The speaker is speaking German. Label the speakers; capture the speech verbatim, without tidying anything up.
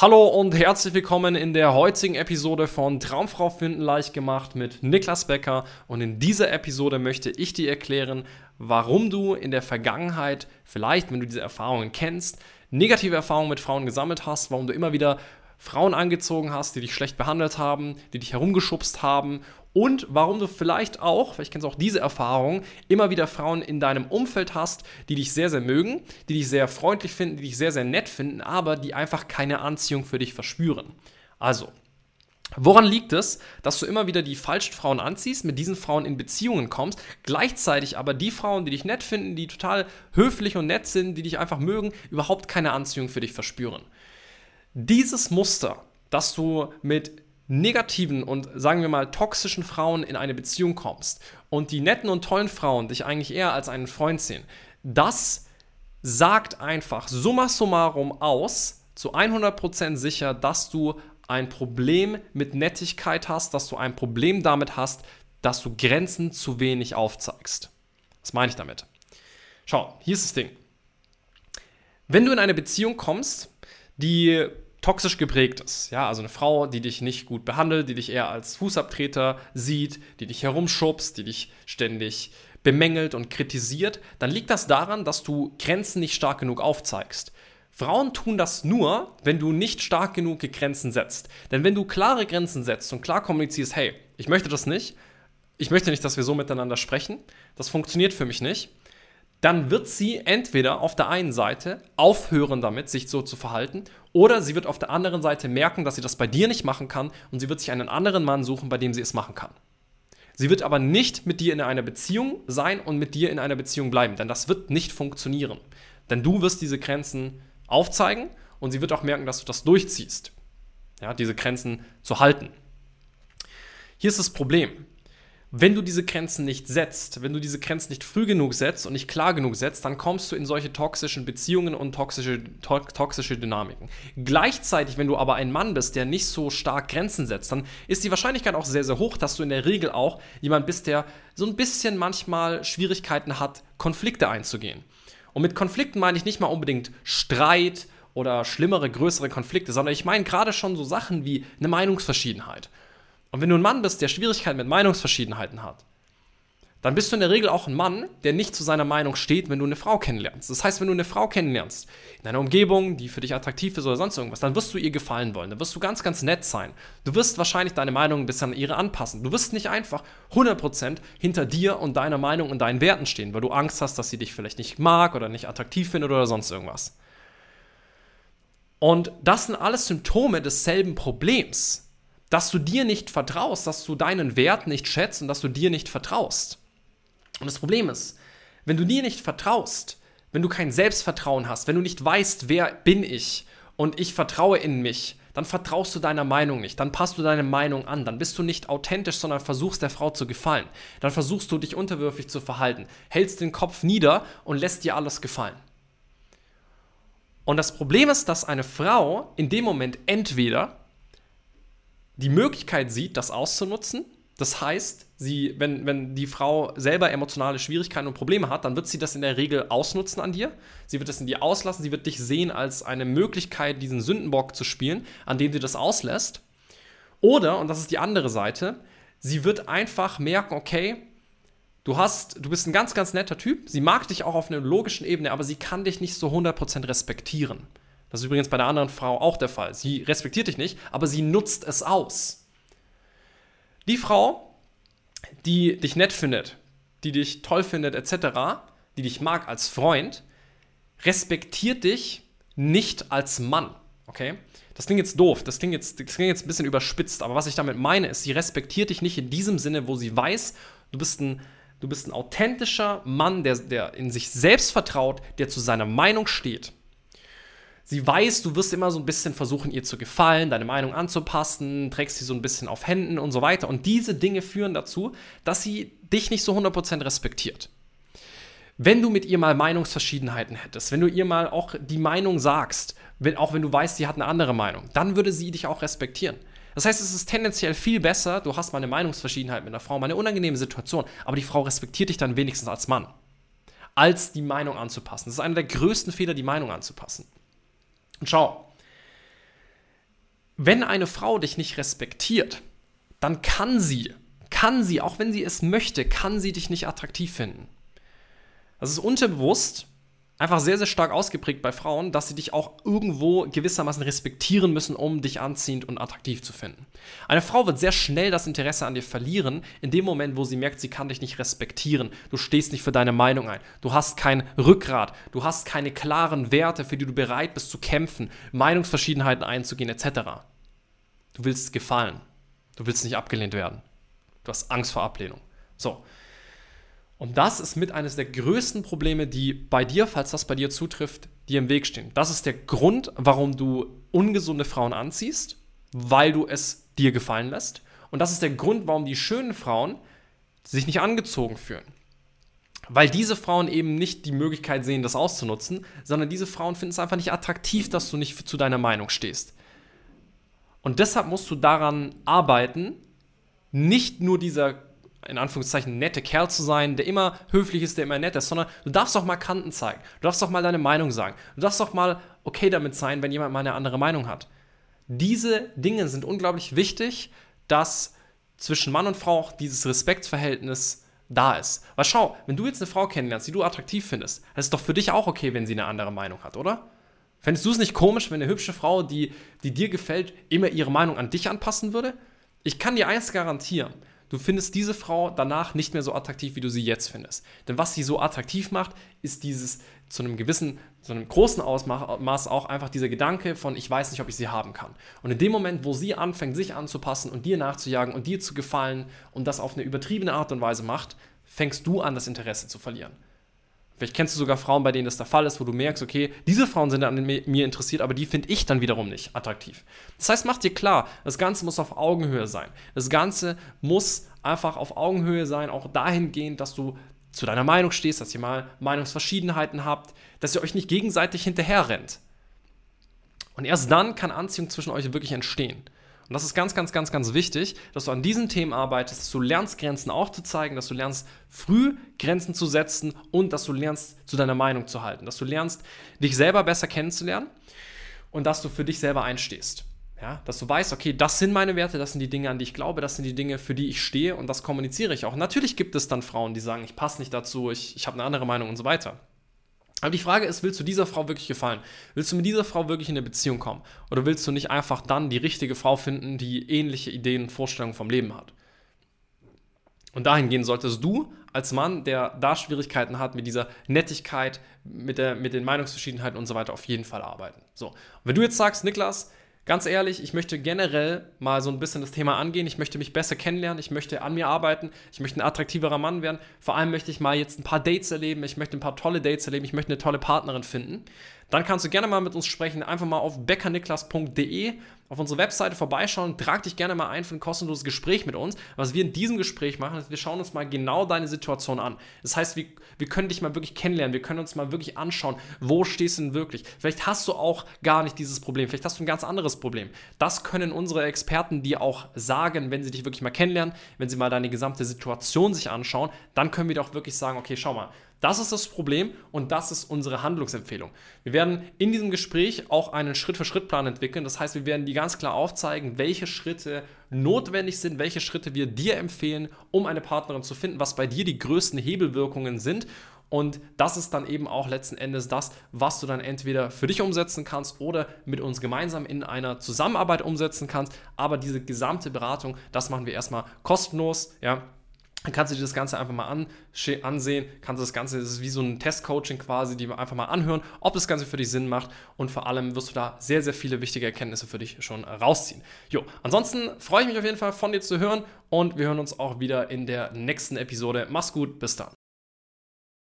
Speaker 1: Hallo und herzlich willkommen in der heutigen Episode von Traumfrau finden leicht gemacht mit Niklas Becker. Und in dieser Episode möchte ich dir erklären, warum du in der Vergangenheit vielleicht, wenn du diese Erfahrungen kennst, negative Erfahrungen mit Frauen gesammelt hast, warum du immer wieder Frauen angezogen hast, die dich schlecht behandelt haben, die dich herumgeschubst haben und warum du vielleicht auch, vielleicht kennst du auch diese Erfahrung, immer wieder Frauen in deinem Umfeld hast, die dich sehr, sehr mögen, die dich sehr freundlich finden, die dich sehr, sehr nett finden, aber die einfach keine Anziehung für dich verspüren. Also, woran liegt es, dass du immer wieder die falschen Frauen anziehst, mit diesen Frauen in Beziehungen kommst, gleichzeitig aber die Frauen, die dich nett finden, die total höflich und nett sind, die dich einfach mögen, überhaupt keine Anziehung für dich verspüren? Dieses Muster, dass du mit negativen und, sagen wir mal, toxischen Frauen in eine Beziehung kommst und die netten und tollen Frauen dich eigentlich eher als einen Freund sehen, das sagt einfach summa summarum aus, zu hundert Prozent sicher, dass du ein Problem mit Nettigkeit hast, dass du ein Problem damit hast, dass du Grenzen zu wenig aufzeigst. Was meine ich damit? Schau, hier ist das Ding. Wenn du in eine Beziehung kommst, die toxisch geprägt ist, ja, also eine Frau, die dich nicht gut behandelt, die dich eher als Fußabtreter sieht, die dich herumschubst, die dich ständig bemängelt und kritisiert, dann liegt das daran, dass du Grenzen nicht stark genug aufzeigst. Frauen tun das nur, wenn du nicht stark genug Grenzen setzt. Denn wenn du klare Grenzen setzt und klar kommunizierst, hey, ich möchte das nicht, ich möchte nicht, dass wir so miteinander sprechen, das funktioniert für mich nicht, dann wird sie entweder auf der einen Seite aufhören damit, sich so zu verhalten, oder sie wird auf der anderen Seite merken, dass sie das bei dir nicht machen kann und sie wird sich einen anderen Mann suchen, bei dem sie es machen kann. Sie wird aber nicht mit dir in einer Beziehung sein und mit dir in einer Beziehung bleiben, denn das wird nicht funktionieren. Denn du wirst diese Grenzen aufzeigen und sie wird auch merken, dass du das durchziehst, ja, diese Grenzen zu halten. Hier ist das Problem. Wenn du diese Grenzen nicht setzt, wenn du diese Grenzen nicht früh genug setzt und nicht klar genug setzt, dann kommst du in solche toxischen Beziehungen und toxische, to- toxische Dynamiken. Gleichzeitig, wenn du aber ein Mann bist, der nicht so stark Grenzen setzt, dann ist die Wahrscheinlichkeit auch sehr, sehr hoch, dass du in der Regel auch jemand bist, der so ein bisschen manchmal Schwierigkeiten hat, Konflikte einzugehen. Und mit Konflikten meine ich nicht mal unbedingt Streit oder schlimmere, größere Konflikte, sondern ich meine gerade schon so Sachen wie eine Meinungsverschiedenheit. Und wenn du ein Mann bist, der Schwierigkeiten mit Meinungsverschiedenheiten hat, dann bist du in der Regel auch ein Mann, der nicht zu seiner Meinung steht, wenn du eine Frau kennenlernst. Das heißt, wenn du eine Frau kennenlernst, in einer Umgebung, die für dich attraktiv ist oder sonst irgendwas, dann wirst du ihr gefallen wollen. Dann wirst du ganz, ganz nett sein. Du wirst wahrscheinlich deine Meinung ein bisschen an ihre anpassen. Du wirst nicht einfach hundert Prozent hinter dir und deiner Meinung und deinen Werten stehen, weil du Angst hast, dass sie dich vielleicht nicht mag oder nicht attraktiv findet oder sonst irgendwas. Und das sind alles Symptome desselben Problems. Dass du dir nicht vertraust, dass du deinen Wert nicht schätzt und dass du dir nicht vertraust. Und das Problem ist, wenn du dir nicht vertraust, wenn du kein Selbstvertrauen hast, wenn du nicht weißt, wer bin ich und ich vertraue in mich, dann vertraust du deiner Meinung nicht, dann passt du deine Meinung an, dann bist du nicht authentisch, sondern versuchst der Frau zu gefallen. Dann versuchst du dich unterwürfig zu verhalten, hältst den Kopf nieder und lässt dir alles gefallen. Und das Problem ist, dass eine Frau in dem Moment entweder die Möglichkeit sieht, das auszunutzen. Das heißt, sie, wenn, wenn die Frau selber emotionale Schwierigkeiten und Probleme hat, dann wird sie das in der Regel ausnutzen an dir. Sie wird das in dir auslassen, sie wird dich sehen als eine Möglichkeit, diesen Sündenbock zu spielen, an dem sie das auslässt. Oder, und das ist die andere Seite, sie wird einfach merken, okay, du hast, du bist ein ganz, ganz netter Typ, sie mag dich auch auf einer logischen Ebene, aber sie kann dich nicht so hundert Prozent respektieren. Das ist übrigens bei der anderen Frau auch der Fall. Sie respektiert dich nicht, aber sie nutzt es aus. Die Frau, die dich nett findet, die dich toll findet et cetera, die dich mag als Freund, respektiert dich nicht als Mann. Okay? Das klingt jetzt doof, das klingt jetzt, das klingt jetzt ein bisschen überspitzt, aber was ich damit meine, ist, sie respektiert dich nicht in diesem Sinne, wo sie weiß, du bist ein, du bist ein authentischer Mann, der, der in sich selbst vertraut, der zu seiner Meinung steht. Sie weiß, du wirst immer so ein bisschen versuchen, ihr zu gefallen, deine Meinung anzupassen, trägst sie so ein bisschen auf Händen und so weiter. Und diese Dinge führen dazu, dass sie dich nicht so hundert Prozent respektiert. Wenn du mit ihr mal Meinungsverschiedenheiten hättest, wenn du ihr mal auch die Meinung sagst, wenn, auch wenn du weißt, sie hat eine andere Meinung, dann würde sie dich auch respektieren. Das heißt, es ist tendenziell viel besser, du hast mal eine Meinungsverschiedenheit mit einer Frau, mal eine unangenehme Situation, aber die Frau respektiert dich dann wenigstens als Mann, als die Meinung anzupassen. Das ist einer der größten Fehler, die Meinung anzupassen. Und schau, wenn eine Frau dich nicht respektiert, dann kann sie, kann sie, auch wenn sie es möchte, kann sie dich nicht attraktiv finden. Das ist unterbewusst einfach sehr, sehr stark ausgeprägt bei Frauen, dass sie dich auch irgendwo gewissermaßen respektieren müssen, um dich anziehend und attraktiv zu finden. Eine Frau wird sehr schnell das Interesse an dir verlieren, in dem Moment, wo sie merkt, sie kann dich nicht respektieren. Du stehst nicht für deine Meinung ein. Du hast kein Rückgrat. Du hast keine klaren Werte, für die du bereit bist zu kämpfen, Meinungsverschiedenheiten einzugehen, et cetera. Du willst gefallen. Du willst nicht abgelehnt werden. Du hast Angst vor Ablehnung. So. Und das ist mit eines der größten Probleme, die bei dir, falls das bei dir zutrifft, dir im Weg stehen. Das ist der Grund, warum du ungesunde Frauen anziehst, weil du es dir gefallen lässt. Und das ist der Grund, warum die schönen Frauen sich nicht angezogen fühlen. Weil diese Frauen eben nicht die Möglichkeit sehen, das auszunutzen, sondern diese Frauen finden es einfach nicht attraktiv, dass du nicht zu deiner Meinung stehst. Und deshalb musst du daran arbeiten, nicht nur dieser in Anführungszeichen nette Kerl zu sein, der immer höflich ist, der immer nett ist, sondern du darfst doch mal Kanten zeigen. Du darfst doch mal deine Meinung sagen. Du darfst doch mal okay damit sein, wenn jemand mal eine andere Meinung hat. Diese Dinge sind unglaublich wichtig, dass zwischen Mann und Frau auch dieses Respektsverhältnis da ist. Weil schau, wenn du jetzt eine Frau kennenlernst, die du attraktiv findest, dann ist es doch für dich auch okay, wenn sie eine andere Meinung hat, oder? Fändest du es nicht komisch, wenn eine hübsche Frau, die, die dir gefällt, immer ihre Meinung an dich anpassen würde? Ich kann dir eins garantieren. Du findest diese Frau danach nicht mehr so attraktiv, wie du sie jetzt findest. Denn was sie so attraktiv macht, ist dieses zu einem gewissen, zu einem großen Ausmaß auch einfach dieser Gedanke von, ich weiß nicht, ob ich sie haben kann. Und in dem Moment, wo sie anfängt, sich anzupassen und dir nachzujagen und dir zu gefallen und das auf eine übertriebene Art und Weise macht, fängst du an, das Interesse zu verlieren. Vielleicht kennst du sogar Frauen, bei denen das der Fall ist, wo du merkst, okay, diese Frauen sind an mir interessiert, aber die finde ich dann wiederum nicht attraktiv. Das heißt, mach dir klar, das Ganze muss auf Augenhöhe sein. Das Ganze muss einfach auf Augenhöhe sein, auch dahingehend, dass du zu deiner Meinung stehst, dass ihr mal Meinungsverschiedenheiten habt, dass ihr euch nicht gegenseitig hinterher rennt. Und erst dann kann Anziehung zwischen euch wirklich entstehen. Und das ist ganz, ganz, ganz, ganz wichtig, dass du an diesen Themen arbeitest, dass du lernst, Grenzen aufzuzeigen, dass du lernst, früh Grenzen zu setzen und dass du lernst, zu deiner Meinung zu halten, dass du lernst, dich selber besser kennenzulernen und dass du für dich selber einstehst. Ja, dass du weißt, okay, das sind meine Werte, das sind die Dinge, an die ich glaube, das sind die Dinge, für die ich stehe und das kommuniziere ich auch. Natürlich gibt es dann Frauen, die sagen, ich passe nicht dazu, ich, ich habe eine andere Meinung und so weiter. Aber die Frage ist, willst du dieser Frau wirklich gefallen? Willst du mit dieser Frau wirklich in eine Beziehung kommen? Oder willst du nicht einfach dann die richtige Frau finden, die ähnliche Ideen und Vorstellungen vom Leben hat? Und dahingehend solltest du als Mann, der da Schwierigkeiten hat mit dieser Nettigkeit, mit, der, mit den Meinungsverschiedenheiten und so weiter, auf jeden Fall arbeiten. So. Und wenn du jetzt sagst, Niklas, ganz ehrlich, ich möchte generell mal so ein bisschen das Thema angehen. Ich möchte mich besser kennenlernen. Ich möchte an mir arbeiten. Ich möchte ein attraktiverer Mann werden. Vor allem möchte ich mal jetzt ein paar Dates erleben. Ich möchte ein paar tolle Dates erleben. Ich möchte eine tolle Partnerin finden. Dann kannst du gerne mal mit uns sprechen. Einfach mal auf beckerniklas punkt de auf unsere Webseite vorbeischauen. Trag dich gerne mal ein für ein kostenloses Gespräch mit uns. Was wir in diesem Gespräch machen, ist, wir schauen uns mal genau deine Situation an. Das heißt, wir, wir können dich mal wirklich kennenlernen. Wir können uns mal wirklich anschauen, wo stehst du denn wirklich. Vielleicht hast du auch gar nicht dieses Problem. Vielleicht hast du ein ganz anderes Problem. Das können unsere Experten dir auch sagen, wenn sie dich wirklich mal kennenlernen, wenn sie mal deine gesamte Situation sich anschauen. Dann können wir dir auch wirklich sagen, okay, schau mal, das ist das Problem und das ist unsere Handlungsempfehlung. Wir werden in diesem Gespräch auch einen Schritt-für-Schritt-Plan entwickeln. Das heißt, wir werden dir ganz klar aufzeigen, welche Schritte notwendig sind, welche Schritte wir dir empfehlen, um eine Partnerin zu finden, was bei dir die größten Hebelwirkungen sind. Und das ist dann eben auch letzten Endes das, was du dann entweder für dich umsetzen kannst oder mit uns gemeinsam in einer Zusammenarbeit umsetzen kannst. Aber diese gesamte Beratung, das machen wir erstmal kostenlos, ja. Dann kannst du dir das Ganze einfach mal ansehen, kannst du das Ganze, das ist wie so ein Testcoaching quasi, die wir einfach mal anhören, ob das Ganze für dich Sinn macht und vor allem wirst du da sehr, sehr viele wichtige Erkenntnisse für dich schon rausziehen. Jo, ansonsten freue ich mich auf jeden Fall von dir zu hören und wir hören uns auch wieder in der nächsten Episode. Mach's gut, bis dann.